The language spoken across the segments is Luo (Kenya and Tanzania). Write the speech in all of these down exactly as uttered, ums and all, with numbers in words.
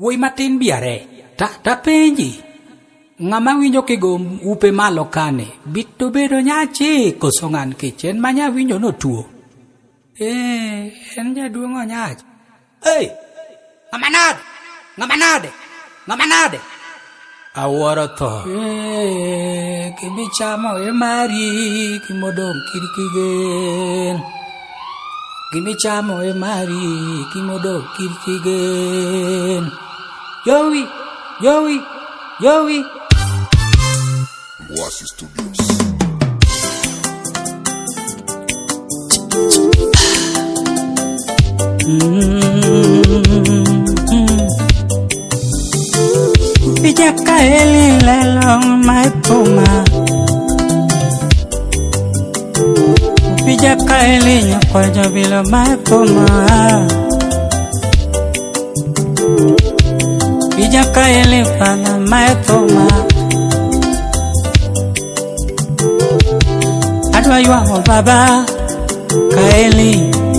Wuoi matin biare, ta ta penji. Ng'ama winjo kigo upe malo kane, bito bedo nyachi koso ng'an kichen manya winjo no tuo. Eh, en jaduong' onyach. Hey, ng'ama nade? Ng'ama nade? Ng'ama nade? Awuoro tho. Eh, kimichamo e mari, kimodong kirkigen. Kimichamo e mari, kimodong kirkigen. Joey, Joey, Joey. Oasis Studios. Pijaka eli lelong mai puma. Pijaka eli nyakwaja bila mai puma. Pijaka eli pala mai puma. Adwa ywa ho baba kaeli.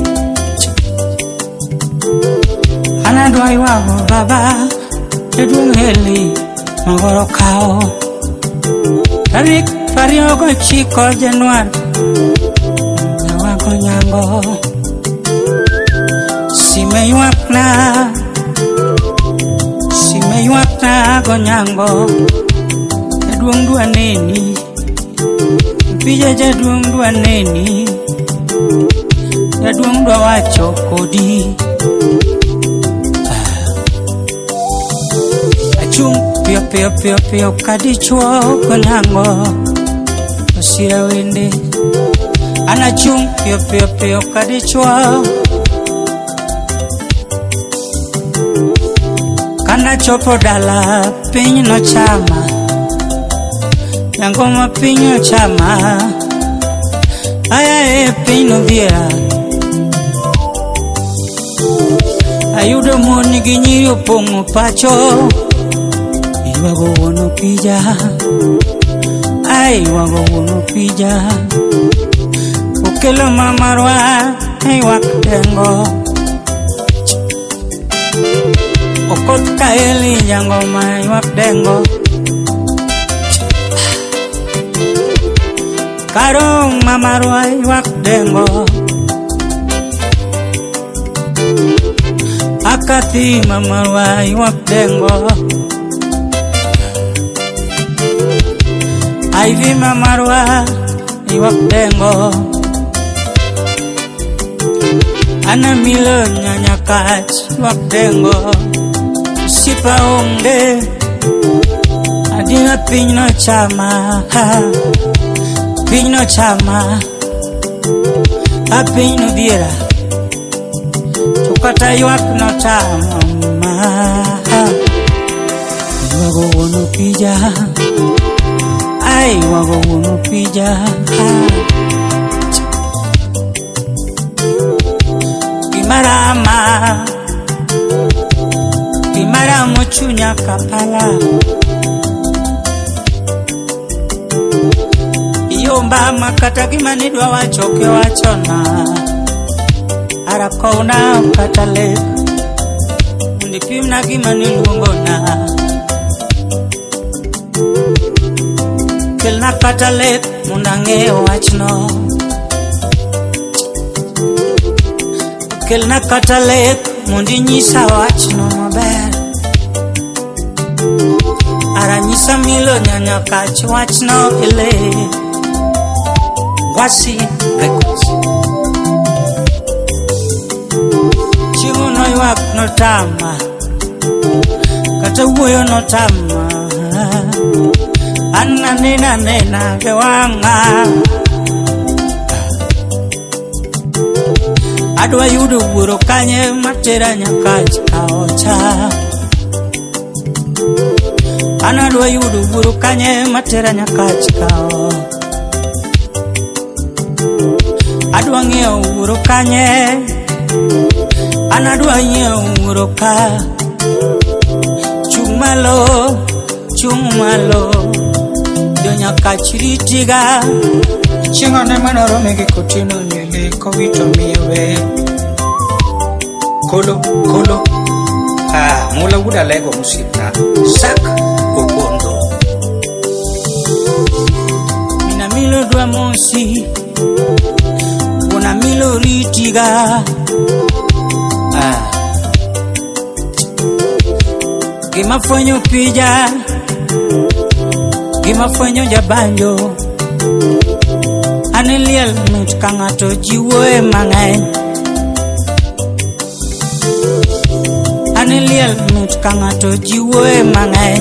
Anadwa ywa ho baba Edung heli magoro kao. Tarik pariogo chiko Januar Nawago nyango. Sime yuakna Sime yuakna go nyango. Edung dua neni Pija jadung dua neni. Jadung dua wacho kodi. Chung pio pio pio pio kadichwo konyango osira wende. Ana chung pio pio pio kadichwo. Kana chopo dala piny no chama. Yango ma piny no chama. Aya e piny no viera. Ayudo moni gi nyiri opong'o pacho. Wago wono pija, ay wago wono pija. Ukelo mamarwa, ay wak dengo. Okot kaeli jango may wak dengo. Karong mamarwa ay wak dengo. Akati mamarwa ay wak dengo. Aivi mamarwa iwak dengo. Ana milo nyanya kach iwak dengo. Sipa onge adina pino chama. Pino chama a pino diera. Tukata iwak no chama. Iwago wono pija. Ay wago wono pija. Kimarama Kimaramo chunya kapala. Yomba makata kimanidwa wachoke wachona. Arakona katale. Ndipimna kimaniluongona. Kelna katalet munange wachno. Kelna katalet mundi nyisa wachno maber. Ara nyisa milo nyanya kach wachno ele. Wasi records. Chingo no yuak no tama. Kata wuoyo no tama. Anna nena nena gewanga. Adwa yudo wuoro kanye matera nyakach kaocha. Ana adwa yudo wuoro kanye matera nyakach kao. Adwa ng'eyo wuoro kanye. Ana adwa ng'eyo wuoro ka. Chung malo, chung malo. Nyaka chiritiga chingone manoro mege kotino nile kovito miwe kolo kolo ah mula guda lego musipna sak opondo mina milo dua mosi una milo ritiga ah gima fonyo pija gima fonyo jabanjo aneliel mut kangato jiwoe mangai aneliel mut kangato jiwoe mangai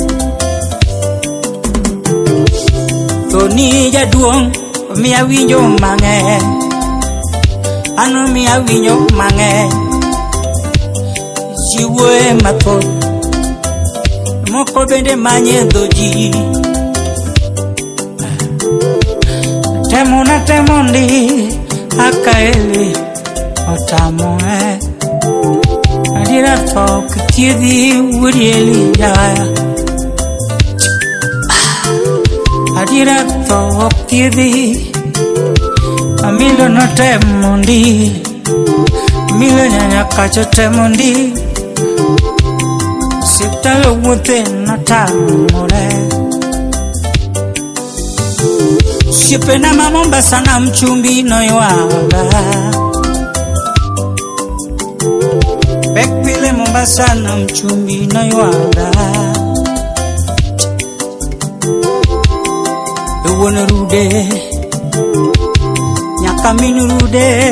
toni jaduong miya winjo mangai ano miya winjo mangai jiwoe mathoth moko bende manye doji temo na temo ndi akaeli otamoe adira tok tiedi wurieli jaya adira tok tiedi amilo na temo ndi milo nyanya kacho temo ndi siptalo wote na tamore Sipena mamomba sana mchumbi noiwaga Bekpile momba sana mchumbi noiwaga Ewone rude Nyaka minu rude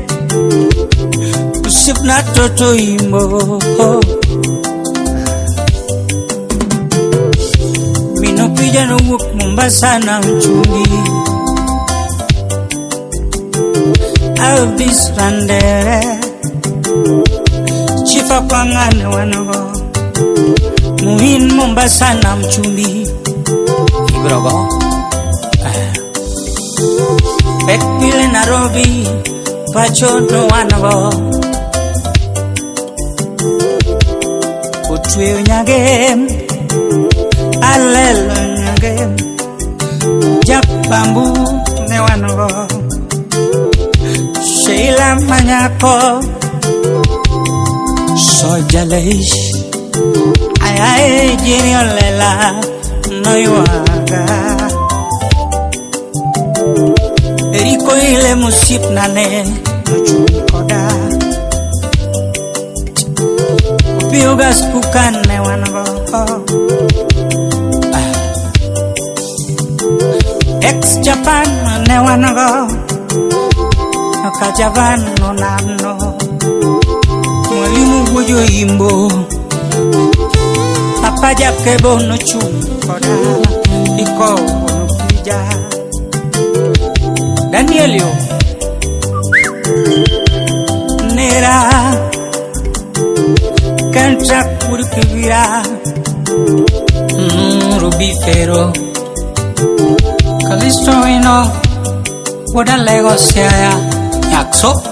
Usipna toto imbo Mino pija no wuk momba sana mchumbi Alvis Randere Chifa kwangane wanogo Muhin Mombasa na mchumbi Ibrogo Bekpile Nairobi Pachoto wanogo Utwe unyagem Alelo unyagem Japambu ne wanogo Sheila Manyako Sojalish Ayaye Jinio Lela Noiwaga Eriko ile musip nane Nuchukoda Upiogas kukane wanago Ex Japan ne wanago Kajavano nano Mwalimu gujo imbo Apaja kebo no chukoda Iko no pija Danielio Nera Kantra kurikivira mm, Ruby Fero Kalisto ino Woda Lagos yaya Yakso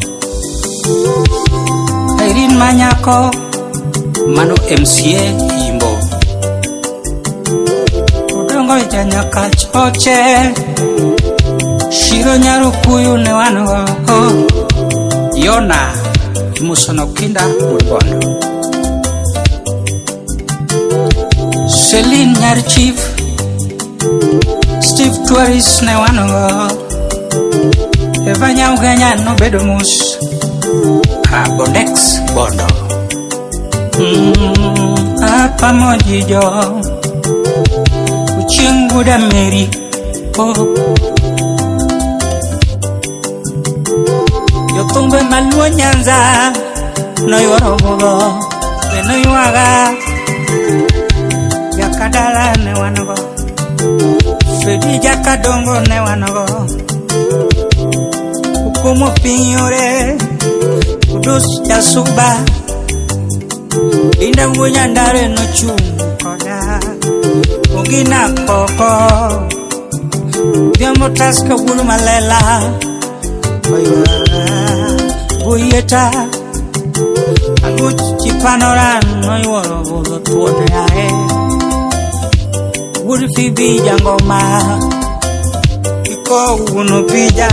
Irene Manyako Mano M C A Imbo Udongo janyaka choche Shiro nyaru kuyu ne wano Yona Musono kinda Urbondo Celine nyar chief Steve Tourist ne wano Evanya uganya no bedo mus Abonex bondo mm, Apa mojijo Uchingu da meri oh. Yotumbe maluo nyanza No yoro mugo Beno yuaga Yakadala ne wanogo Fedi jakadongo ne wanogo Como piñore Kudus yasuba Inda mbunya ndare no chunkoda Ugina koko Diamo taska wulu malela Buyeta Anguchi panoran No yuoro bulo tuone ae Wulu fibi jangoma Iko uno pija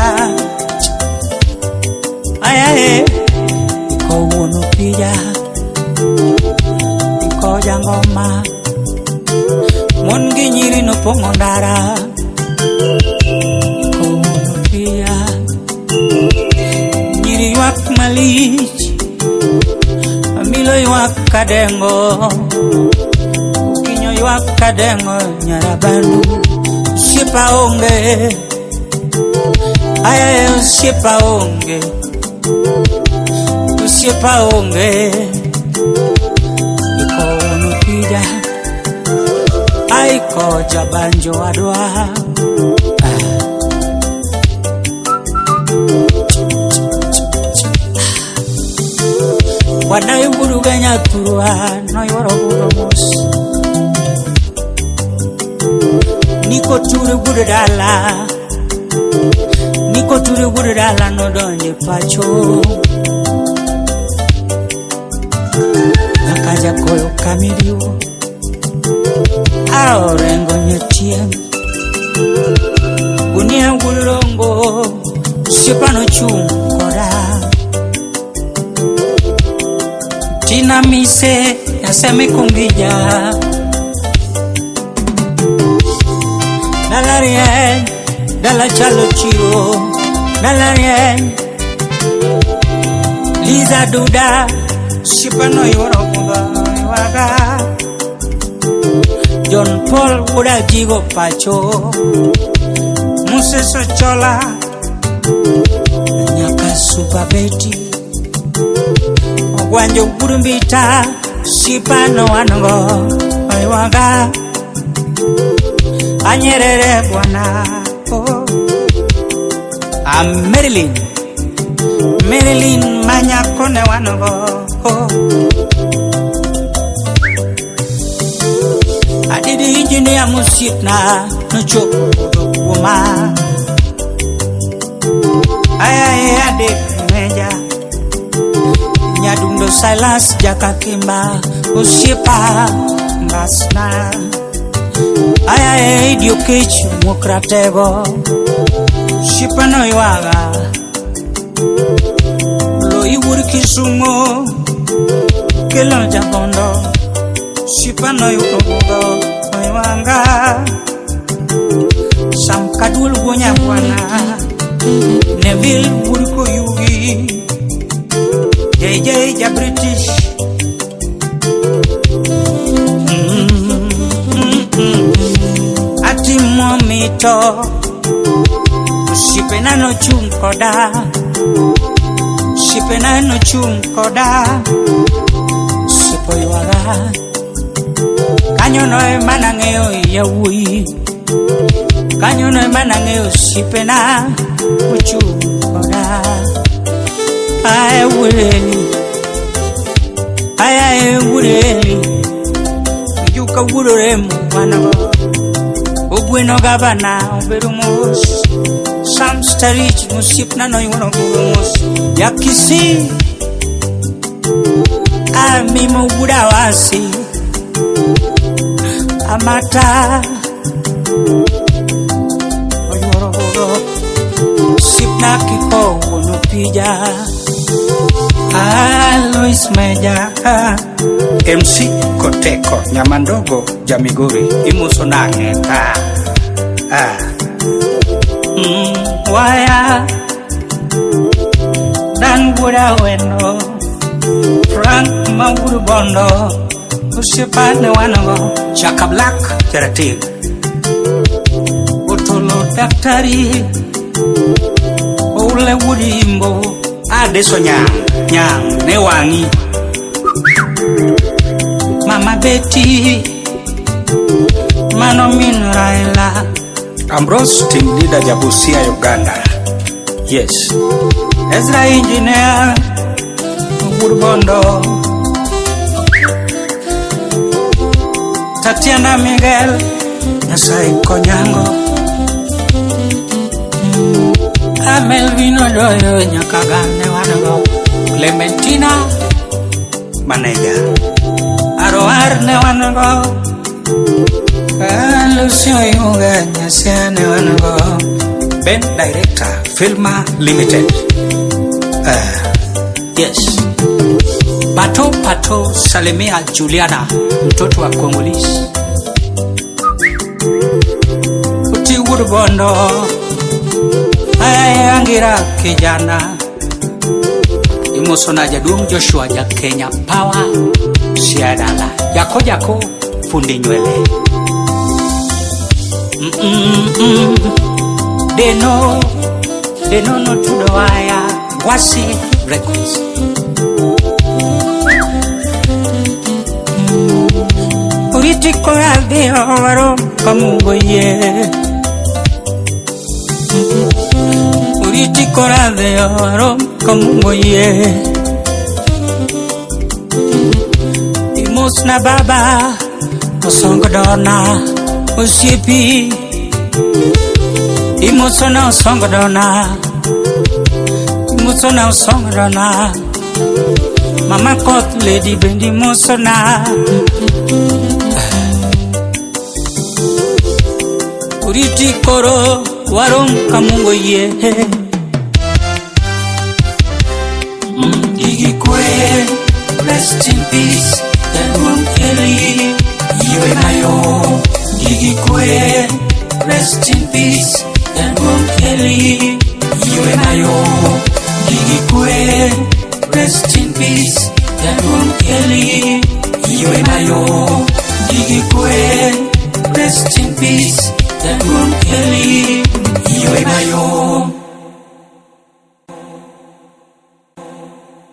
Ayaye Iko uno pija pongo ndara Konopia Nyiri yuak malich Amilo yuak kadengo Ukinyo yuak kadengo Nyarabandu Sipa onge Ayayo sipa onge Sipa onge Iko unupija Aiko jabanjo wadwa Wadai buru ganya turua No yoro buru mus Niko turu buru dala Niko turu buru dala No donje pacho Nakaja koyo kamiliu Aorengo nyetien Gunia gulongo Sipano chungkora Tina mise Yaseme kumbija Dalarien Dala chalo chiro Dalarien Liza duda Sipano yoro kuda Waga John Paul uda jigo pacho Moses Ochola Nyaka Supabeti Ogwanjo Burumbita Sipano wanongo Oiwaga Anyerere bwana oh. I'm Marilyn Marilyn Manyakone wanongo oh. Adidi engineer musik na Nuchok Wuma Ayaye adik meja Nyadundo Silas Jakakimba Usipa Mbasna Ayaye Idiokich Mukratego Shipano Iwaga Lo Iwuri Kisumo Kelo Jabondo Shipano Iwaga Iwanga Sam Kadul Wonya Bwana Neville Burko Yugi J J ja British mm, mm, mm. Ati momito Shipena no chumkoda Shipena no chumkoda Shipo yuwaga Kanyo noe manangeo yawui Kanyo noe manangeo shipena Uchumkoda Ae wureli Ae wureli Yuka wuroremu wanago Ubweno gabana Uberumus Sam starich Musipna no yuno kurumus Yakisi Amimo wudawasi Amata Oyoro horo Sipna kiko Unupija Alois Meja M C Koteko Nyamandogo Jamiguri Imuso nangeta Ah mm, Waya Dan Buda Weno Frank Mawuru Bondo Usipane wanogo Chaka Black Keratig Utolo Daktari Ule Wudimbo Adeso nyang Nyang Newangi Mama Betty Mano Min Raila Ambrose Team Leader Jabusia Uganda Yes Ezra Engineer Urbondo Tatiana Miguel Nyasai Konyango Amelvino Doyo Nyakagane Wanago Clementina Manager Aroar Ne Wanago Lucio Yuga Nyasiane Wanago Ben Director Filma Limited uh, Yes Pato Pato Salemea Juliana Mtoto wa Kongolese good bondo Angira kijana Imosona jadum Joshua ja Kenya Power Siadala Jako jako fundi nywele mm -mm -mm. They know They know not to the wire Wasi Records Uriti korade oro kamungo ye Uriti korade oro kamungo ye Imos na baba Osongo dona Osiepi Imosona osongo dona Imosona osongo dona Mama kot lady bendi mosona Uriti koro warum kamungo ye mm, Digi kwe rest in peace Edmund Kelly Iwe nayo Digi kwe rest in peace Edmund Kelly Iwe nayo Digi kwe rest in peace Edmund Kelly Iwe nayo